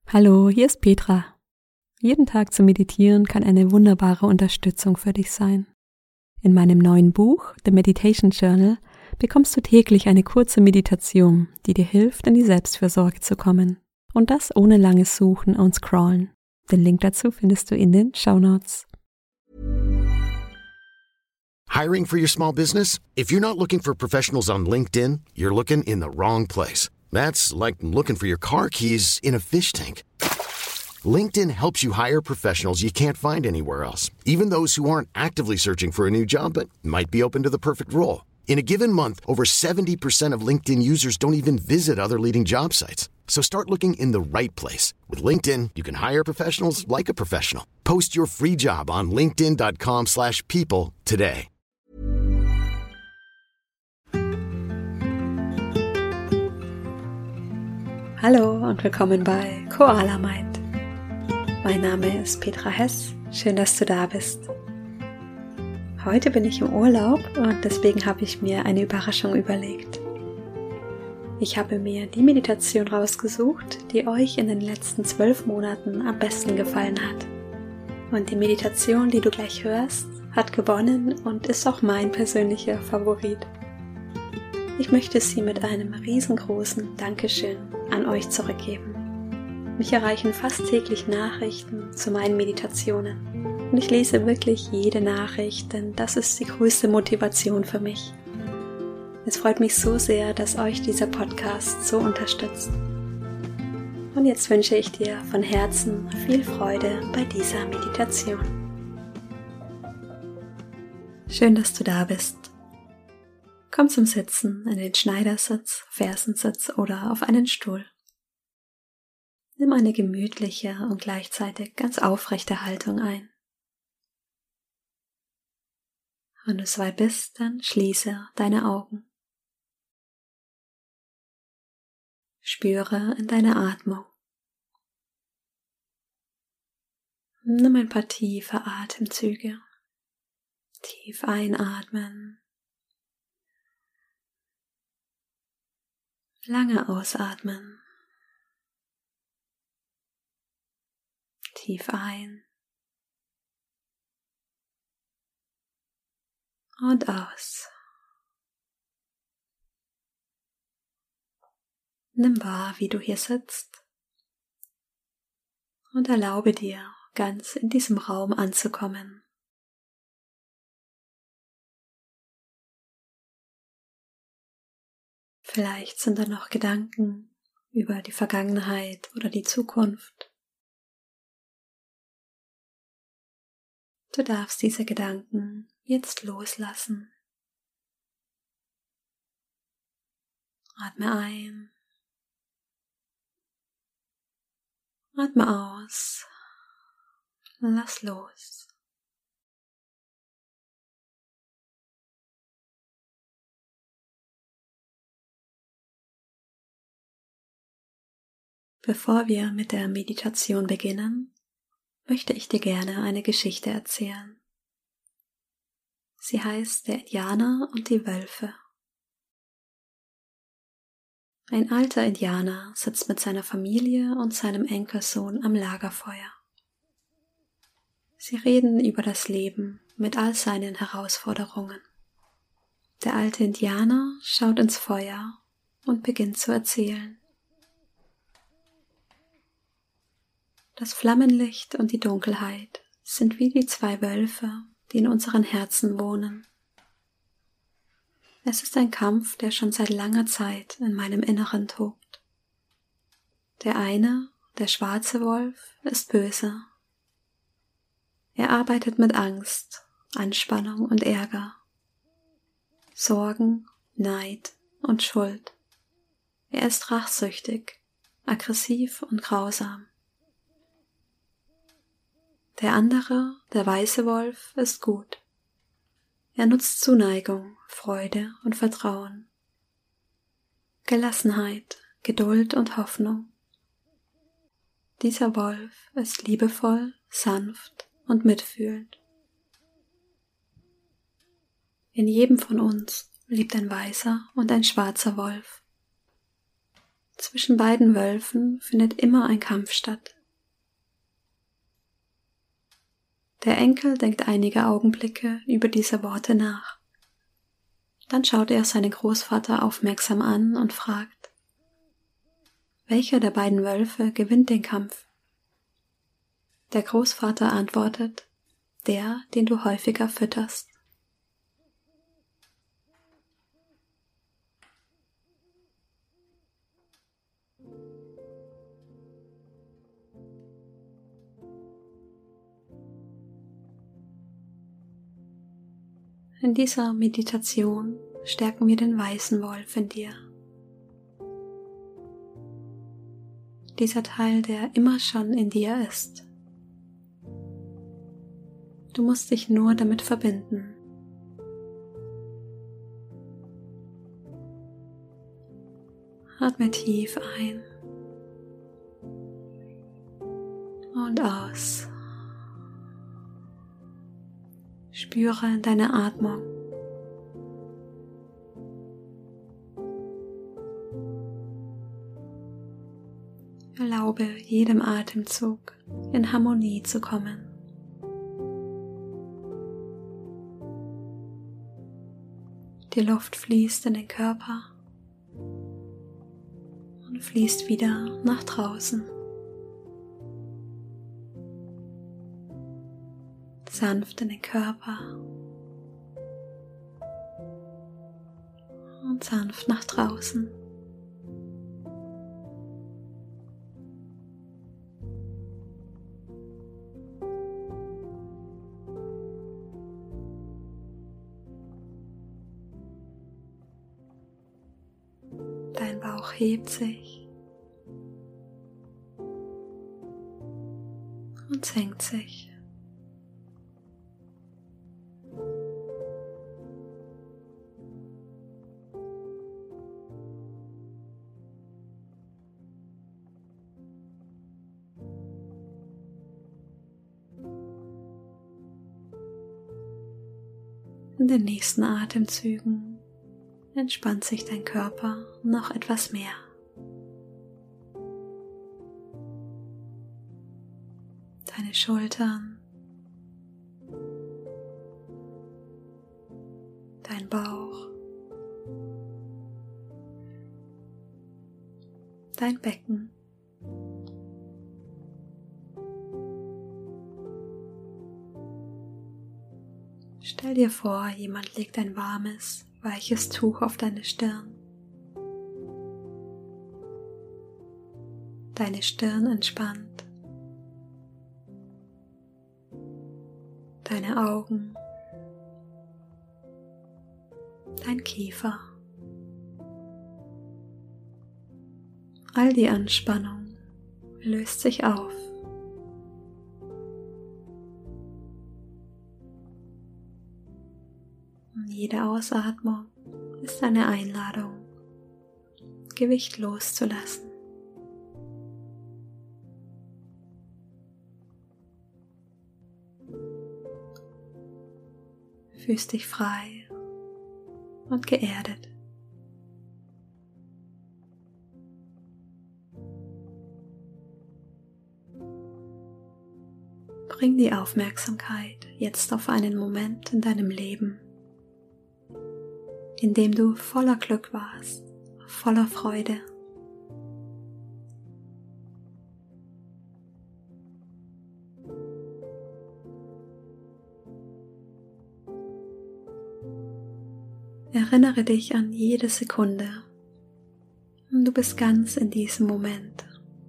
Hallo, hier ist Petra. Jeden Tag zu meditieren kann eine wunderbare Unterstützung für dich sein. In meinem neuen Buch, The Meditation Journal, bekommst du täglich eine kurze Meditation, die dir hilft, in die Selbstfürsorge zu kommen. Und das ohne langes Suchen und Scrollen. Den Link dazu findest du in den Shownotes. Hiring for your small business? If you're not looking for professionals on LinkedIn, you're looking in the wrong place. That's like looking for your car keys in a fish tank. LinkedIn helps you hire professionals you can't find anywhere else, even those who aren't actively searching for a new job but might be open to the perfect role. In a given month, over 70% of LinkedIn users don't even visit other leading job sites. So start looking in the right place. With LinkedIn, you can hire professionals like a professional. Post your free job on linkedin.com/people today. Hallo und willkommen bei Koala Mind. Mein Name ist Petra Hess, schön, dass du da bist. Heute bin ich im Urlaub und deswegen habe ich mir eine Überraschung überlegt. Ich habe mir die Meditation rausgesucht, die euch in den letzten 12 Monaten am besten gefallen hat. Und die Meditation, die du gleich hörst, hat gewonnen und ist auch mein persönlicher Favorit. Ich möchte sie mit einem riesengroßen Dankeschön an euch zurückgeben. Mich erreichen fast täglich Nachrichten zu meinen Meditationen und ich lese wirklich jede Nachricht, denn das ist die größte Motivation für mich. Es freut mich so sehr, dass euch dieser Podcast so unterstützt. Und jetzt wünsche ich dir von Herzen viel Freude bei dieser Meditation. Schön, dass du da bist. Komm zum Sitzen in den Schneidersitz, Fersensitz oder auf einen Stuhl. Nimm eine gemütliche und gleichzeitig ganz aufrechte Haltung ein. Wenn du soweit bist, dann schließe deine Augen. Spüre in deine Atmung. Nimm ein paar tiefe Atemzüge. Tief einatmen. Lange ausatmen. Tief ein. Und aus. Nimm wahr, wie du hier sitzt. Und erlaube dir, ganz in diesem Raum anzukommen. Vielleicht sind da noch Gedanken über die Vergangenheit oder die Zukunft. Du darfst diese Gedanken jetzt loslassen. Atme ein. Atme aus. Lass los. Bevor wir mit der Meditation beginnen, möchte ich dir gerne eine Geschichte erzählen. Sie heißt Der Indianer und die Wölfe. Ein alter Indianer sitzt mit seiner Familie und seinem Enkelsohn am Lagerfeuer. Sie reden über das Leben mit all seinen Herausforderungen. Der alte Indianer schaut ins Feuer und beginnt zu erzählen. Das Flammenlicht und die Dunkelheit sind wie die zwei Wölfe, die in unseren Herzen wohnen. Es ist ein Kampf, der schon seit langer Zeit in meinem Inneren tobt. Der eine, der schwarze Wolf, ist böse. Er arbeitet mit Angst, Anspannung und Ärger, Sorgen, Neid und Schuld. Er ist rachsüchtig, aggressiv und grausam. Der andere, der weiße Wolf, ist gut. Er nutzt Zuneigung, Freude und Vertrauen, Gelassenheit, Geduld und Hoffnung. Dieser Wolf ist liebevoll, sanft und mitfühlend. In jedem von uns lebt ein weißer und ein schwarzer Wolf. Zwischen beiden Wölfen findet immer ein Kampf statt. Der Enkel denkt einige Augenblicke über diese Worte nach. Dann schaut er seinen Großvater aufmerksam an und fragt: Welcher der beiden Wölfe gewinnt den Kampf? Der Großvater antwortet: Der, den du häufiger fütterst. In dieser Meditation stärken wir den weißen Wolf in dir. Dieser Teil, der immer schon in dir ist. Du musst dich nur damit verbinden. Atme tief ein und aus. Spüre deine Atmung. Erlaube jedem Atemzug in Harmonie zu kommen. Die Luft fließt in den Körper und fließt wieder nach draußen. Sanft in den Körper und sanft nach draußen. Dein Bauch hebt sich und senkt sich. In den nächsten Atemzügen entspannt sich dein Körper noch etwas mehr. Deine Schultern, dein Bauch, dein Becken. Stell dir vor, jemand legt ein warmes, weiches Tuch auf deine Stirn. Deine Stirn entspannt. Deine Augen. Dein Kiefer. All die Anspannung löst sich auf. Jede Ausatmung ist eine Einladung, Gewicht loszulassen. Fühlst dich frei und geerdet. Bring die Aufmerksamkeit jetzt auf einen Moment in deinem Leben, in dem du voller Glück warst, voller Freude. Erinnere dich an jede Sekunde. Du bist ganz in diesem Moment.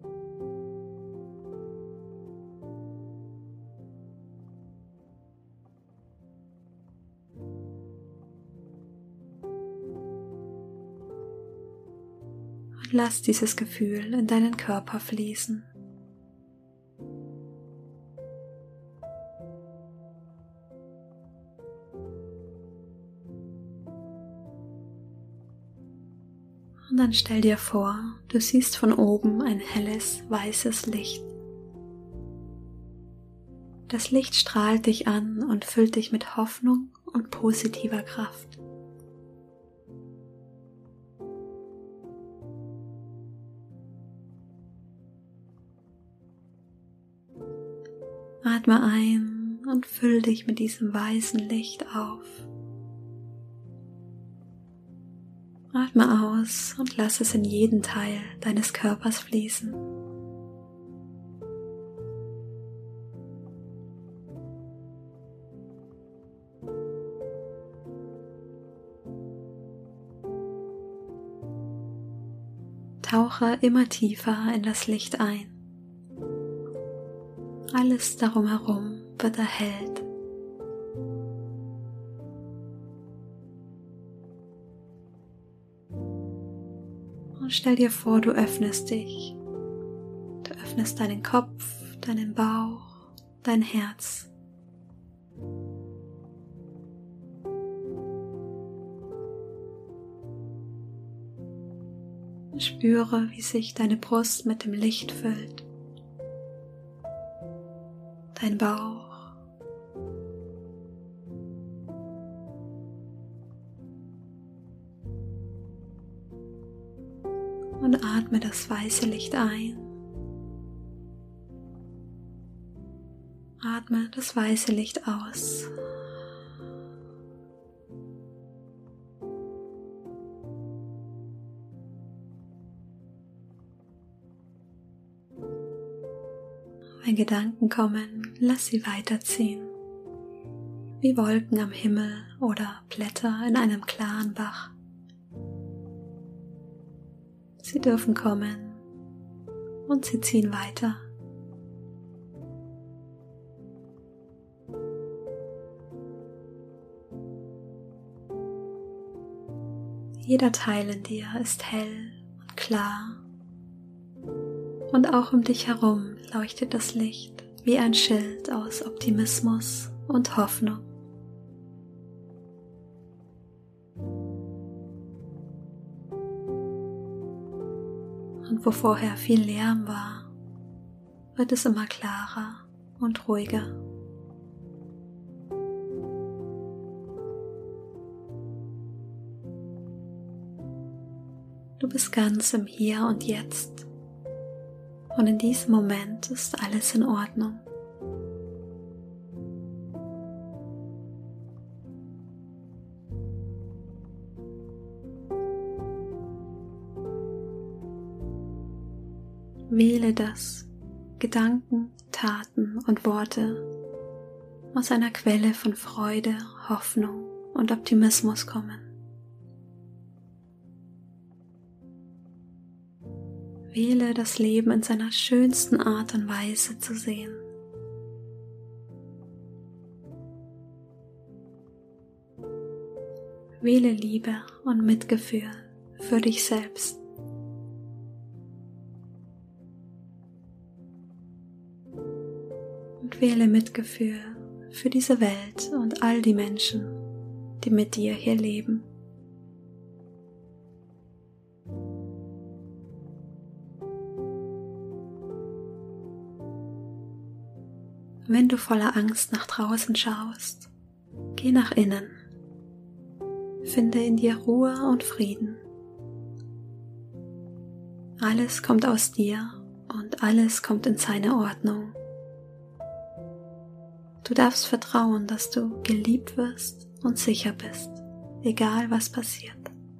Und lass dieses Gefühl in deinen Körper fließen. Und dann stell dir vor, du siehst von oben ein helles, weißes Licht. Das Licht strahlt dich an und füllt dich mit Hoffnung und positiver Kraft. Atme ein und füll dich mit diesem weißen Licht auf. Atme aus und lass es in jeden Teil deines Körpers fließen. Tauche immer tiefer in das Licht ein. Alles darum herum wird erhellt. Und stell dir vor, du öffnest dich. Du öffnest deinen Kopf, deinen Bauch, dein Herz. Spüre, wie sich deine Brust mit dem Licht füllt. Dein Bauch. Und atme das weiße Licht ein. Atme das weiße Licht aus. Wenn Gedanken kommen, lass sie weiterziehen, wie Wolken am Himmel oder Blätter in einem klaren Bach. Sie dürfen kommen und sie ziehen weiter. Jeder Teil in dir ist hell und klar. Und auch um dich herum leuchtet das Licht wie ein Schild aus Optimismus und Hoffnung. Und wo vorher viel Lärm war, wird es immer klarer und ruhiger. Du bist ganz im Hier und Jetzt. Und in diesem Moment ist alles in Ordnung. Wähle das, Gedanken, Taten und Worte aus einer Quelle von Freude, Hoffnung und Optimismus kommen. Wähle das Leben in seiner schönsten Art und Weise zu sehen. Wähle Liebe und Mitgefühl für dich selbst. Und wähle Mitgefühl für diese Welt und all die Menschen, die mit dir hier leben. Wenn du voller Angst nach draußen schaust, geh nach innen. Finde in dir Ruhe und Frieden. Alles kommt aus dir und alles kommt in seine Ordnung. Du darfst vertrauen, dass du geliebt wirst und sicher bist, egal was passiert.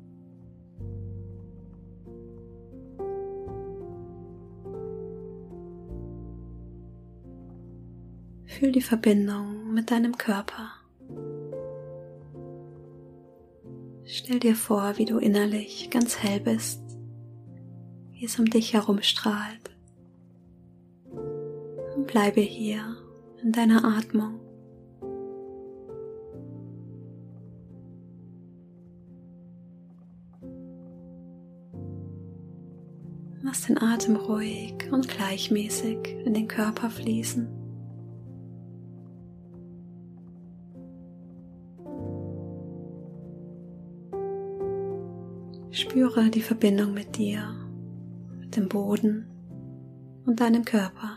Fühl die Verbindung mit deinem Körper. Stell dir vor, wie du innerlich ganz hell bist, wie es um dich herum strahlt. Und bleibe hier in deiner Atmung. Lass den Atem ruhig und gleichmäßig in den Körper fließen. Spüre die Verbindung mit dir, mit dem Boden und deinem Körper.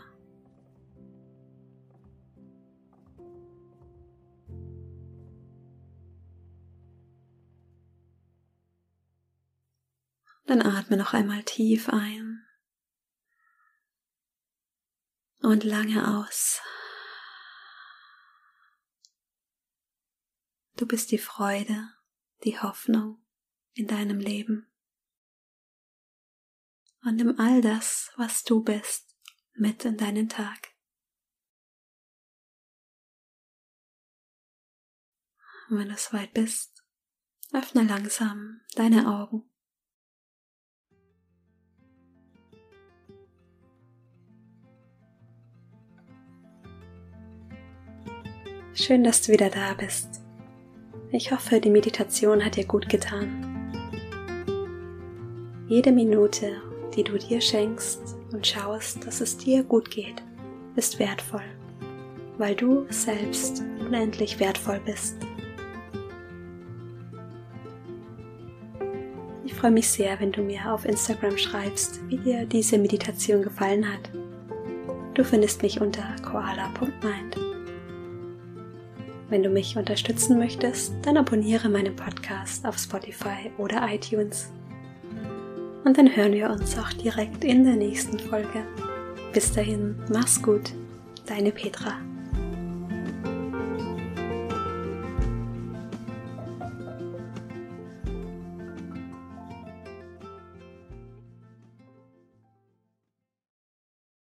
Dann atme noch einmal tief ein und lange aus. Du bist die Freude, die Hoffnung in deinem Leben. Und nimm all das, was du bist, mit in deinen Tag. Und wenn du soweit bist, öffne langsam deine Augen. Schön, dass du wieder da bist. Ich hoffe, die Meditation hat dir gut getan. Jede Minute, die du dir schenkst und schaust, dass es dir gut geht, ist wertvoll, weil du selbst unendlich wertvoll bist. Ich freue mich sehr, wenn du mir auf Instagram schreibst, wie dir diese Meditation gefallen hat. Du findest mich unter koala.mind. Wenn du mich unterstützen möchtest, dann abonniere meinen Podcast auf Spotify oder iTunes. Und dann hören wir uns auch direkt in der nächsten Folge. Bis dahin, mach's gut, deine Petra.